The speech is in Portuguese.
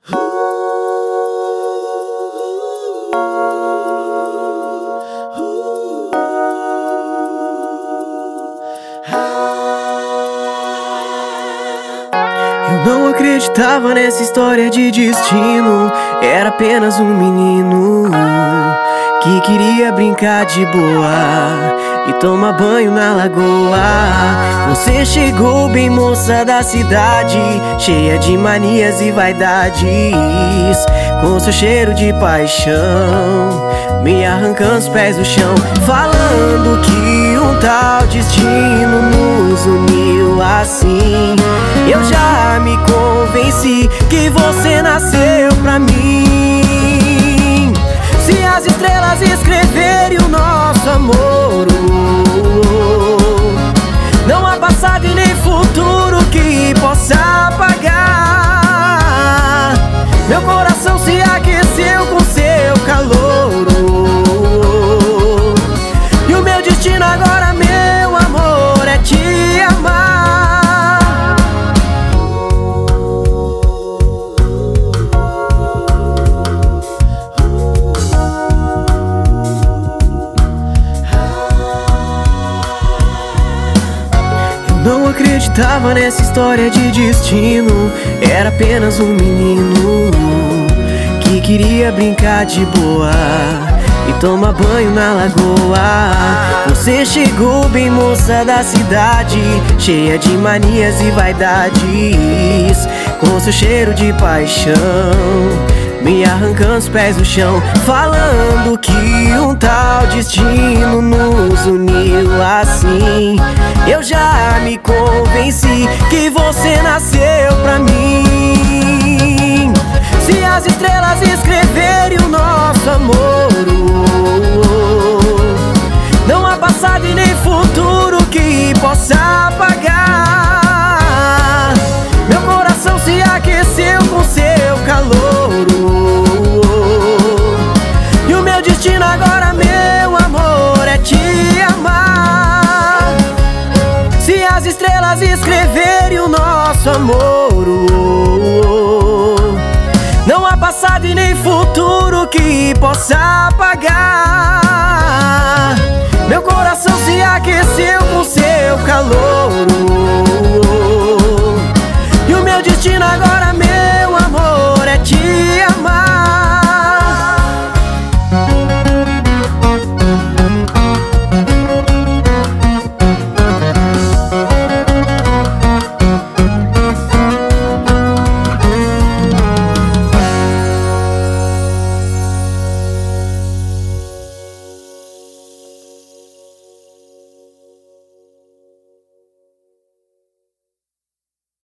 Eu não acreditava nessa história de destino. Era apenas um menino que queria brincar de boa e tomar banho na lagoa. Você chegou bem, moça da cidade, cheia de manias e vaidades, com seu cheiro de paixão, me arrancando os pés do chão, falando que um tal destino nos uniu assim. Eu já me convenci que você nasceu pra mim. Se as estrelas escreverem o nosso amor, não há passado e nem futuro que possa apagar. Meu coração se aqueceu com seu calor, e o meu destino agora, meu amor, é te amar. Não acreditava nessa história de destino. Era apenas um menino que queria brincar de boa e tomar banho na lagoa. Você chegou bem, moça da cidade, cheia de manias e vaidades, com seu cheiro de paixão, me arrancando os pés do chão, falando que um tal destino nos uniu assim. Eu já me convenci que você nasceu pra mim. Se as estrelas escreverem o nosso amor, não há passado e nem futuro que possa apagar. Meu coração se aqueceu com seu calor, e o meu destino agora, meu amor, é te amar. Se as estrelas escreverem o nosso amor, não há passado e nem futuro que possa apagar. Meu coração se aqueceu com seu calor, e o meu destino agora,